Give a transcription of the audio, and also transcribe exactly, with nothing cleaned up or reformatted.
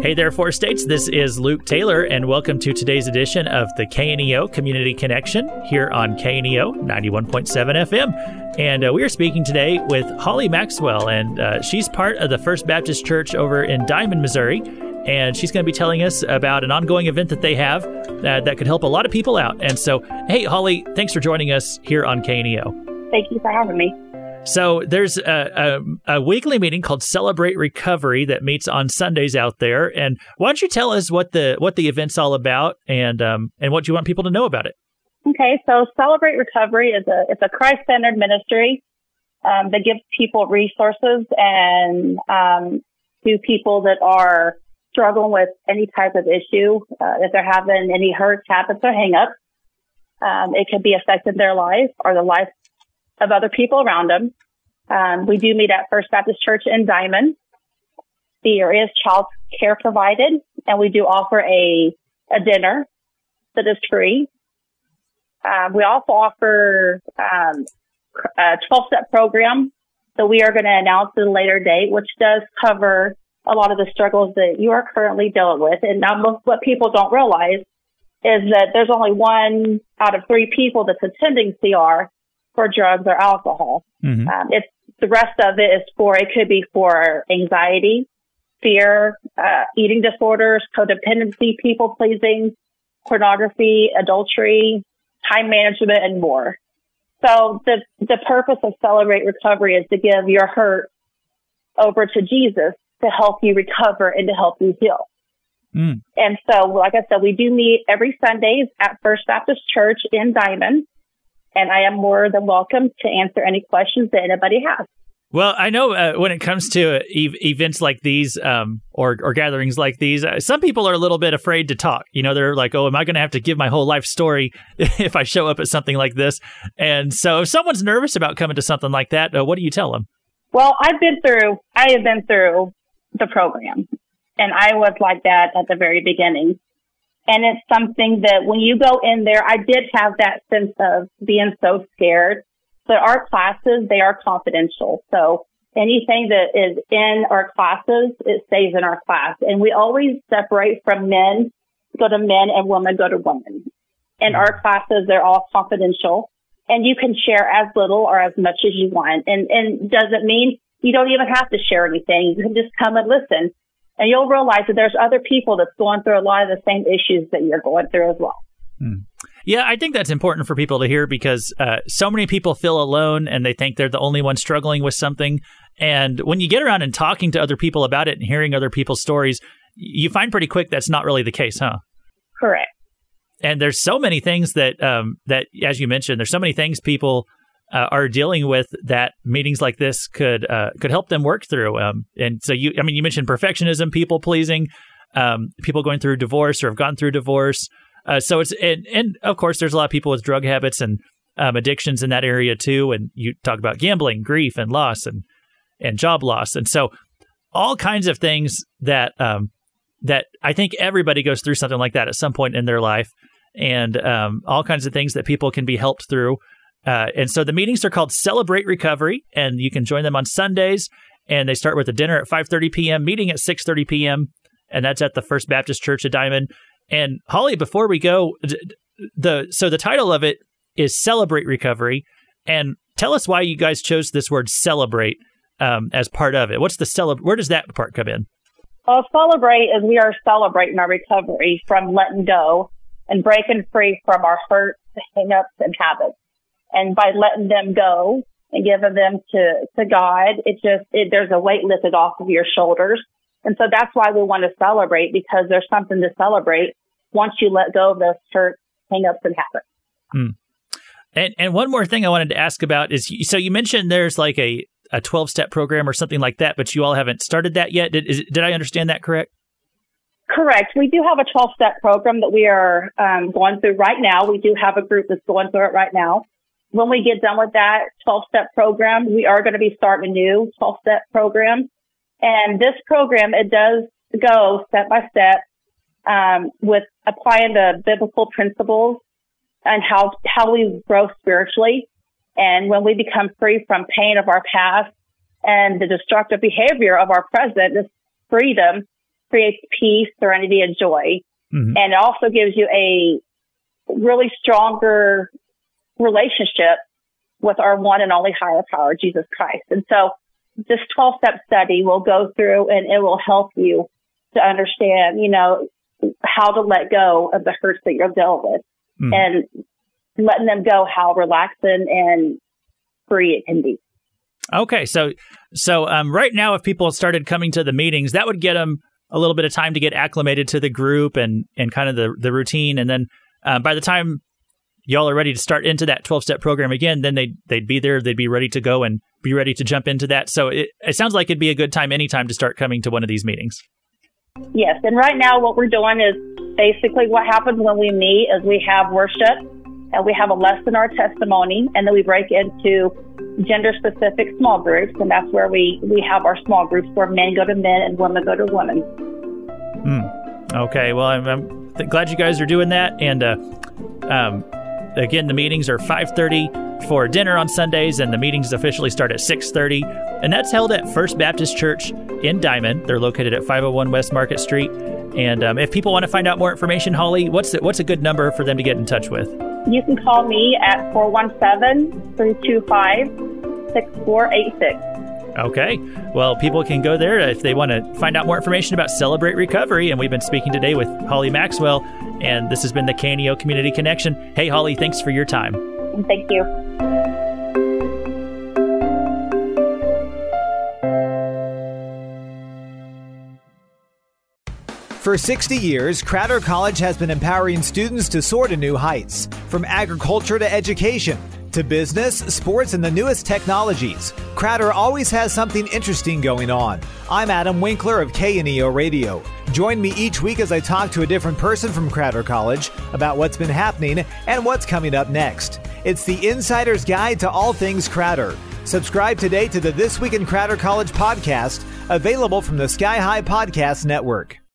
Hey there, Four States. This is Luke Taylor, and welcome to today's edition of the K N E O Community Connection here on K N E O ninety-one point seven F M. And uh, we are speaking today with Holly Maxwell, and uh, she's part of the First Baptist Church over in Diamond, Missouri. And she's going to be telling us about an ongoing event that they have uh, that could help a lot of people out. And so, hey, Holly, thanks for joining us here on K N E O. Thank you for having me. So there's a, a, a weekly meeting called Celebrate Recovery that meets on Sundays out there. And why don't you tell us what the what the event's all about and um, and what you want people to know about it? Okay, so Celebrate Recovery is a it's a Christ-centered ministry um, that gives people resources and um, to people that are struggling with any type of issue, uh, if they're having any hurts, habits, or hang-ups. Um, it could be affecting their life or the life of other people around them. Um, we do meet at First Baptist Church in Diamond. There is child care provided, and we do offer a, a dinner that is free. Um, we also offer um, a twelve-step program that we are going to announce at a later date, which does cover a lot of the struggles that you are currently dealing with. And now what people don't realize is that there's only one out of three people that's attending C R for drugs or alcohol. Mm-hmm. Um, it's the rest of it is for, it could be for anxiety, fear, uh, eating disorders, codependency, people pleasing, pornography, adultery, time management, and more. So the, the purpose of Celebrate Recovery is to give your hurt over to Jesus to help you recover and to help you heal. Mm. And so, like I said, we do meet every Sundays at First Baptist Church in Diamond. And I am more than welcome to answer any questions that anybody has. Well, I know uh, when it comes to ev- events like these um, or, or gatherings like these, uh, some people are a little bit afraid to talk. You know, they're like, oh, am I going to have to give my whole life story if I show up at something like this? And so if someone's nervous about coming to something like that, uh, what do you tell them? Well, I've been through, I have been through the program, and I was like that at the very beginning. And it's something that when you go in there, I did have that sense of being so scared. But our classes, they are confidential. So anything that is in our classes, it stays in our class. And we always separate from men, go to men, and women go to women. And our classes, they're all confidential. And you can share as little or as much as you want. And, and doesn't mean you don't even have to share anything. You can just come and listen. And you'll realize that there's other people that's going through a lot of the same issues that you're going through as well. Hmm. Yeah, I think that's important for people to hear because uh, so many people feel alone and they think they're the only one struggling with something. And when you get around and talking to other people about it and hearing other people's stories, you find pretty quick that's not really the case, huh? Correct. And there's so many things that, um, that as you mentioned, there's so many things people Uh, are dealing with that meetings like this could uh, could help them work through. Um, and so you, I mean, you mentioned perfectionism, people pleasing, um, people going through divorce or have gone through divorce. Uh, so it's and, and of course, there's a lot of people with drug habits and um, addictions in that area too. And you talk about gambling, grief, and loss, and and job loss, and so all kinds of things that um, that I think everybody goes through something like that at some point in their life, and um, all kinds of things that people can be helped through. Uh, and so the meetings are called Celebrate Recovery, and you can join them on Sundays. And they start with a dinner at five thirty p.m., meeting at six thirty p.m., and that's at the First Baptist Church of Diamond. And Holly, before we go, the so the title of it is Celebrate Recovery. And tell us why you guys chose this word celebrate um, as part of it. What's the cele- Where does that part come in? Well, celebrate is we are celebrating our recovery from letting go and breaking free from our hurts, hang-ups, and habits. And by letting them go and giving them to, to God, it just, it, there's a weight lifted off of your shoulders. And so that's why we want to celebrate, because there's something to celebrate once you let go of those hurts, hang-ups, and habits. Hmm. And and one more thing I wanted to ask about is, so you mentioned there's like a, a twelve-step program or something like that, but you all haven't started that yet. Did, is, did I understand that correct? Correct. We do have a twelve-step program that we are um, going through right now. We do have a group that's going through it right now. When we get done with that twelve-step program, we are going to be starting a new twelve-step program. And this program, it does go step by step um, with applying the biblical principles and how how we grow spiritually. And when we become free from pain of our past and the destructive behavior of our present, this freedom creates peace, serenity, and joy. Mm-hmm. And it also gives you a really stronger relationship with our one and only higher power, Jesus Christ. And so this twelve-step study will go through and it will help you to understand, you know, how to let go of the hurts that you're dealing with mm. and letting them go, how relaxing and free it can be. Okay. So, so um, right now, if people started coming to the meetings, that would get them a little bit of time to get acclimated to the group and, and kind of the, the routine. And then uh, by the time y'all are ready to start into that twelve-step program again, then they'd, they'd be there, they'd be ready to go and be ready to jump into that. So it, it sounds like it'd be a good time anytime to start coming to one of these meetings. Yes. And right now what we're doing is basically what happens when we meet is we have worship and we have a lesson or testimony, and then we break into gender-specific small groups. And that's where we, we have our small groups where men go to men and women go to women. Hmm. Okay. Well, I'm, I'm th- glad you guys are doing that. And uh, um, again, the meetings are five thirty for dinner on Sundays, and the meetings officially start at six thirty. And that's held at First Baptist Church in Diamond. They're located at five oh one West Market Street. And um, if people want to find out more information, Holly, what's the, what's a good number for them to get in touch with? You can call me at four one seven, three two five, six four eight six. Okay. Well, people can go there if they want to find out more information about Celebrate Recovery. And we've been speaking today with Holly Maxwell, and this has been the K N E O Community Connection. Hey, Holly, thanks for your time. Thank you. For sixty years, Crowder College has been empowering students to soar to new heights. From agriculture to education, to business, sports, and the newest technologies, Crowder always has something interesting going on. I'm Adam Winkler of K N E O Radio. Join me each week as I talk to a different person from Crowder College about what's been happening and what's coming up next. It's the Insider's Guide to all things Crowder. Subscribe today to the This Week in Crowder College podcast, available from the Sky High Podcast Network.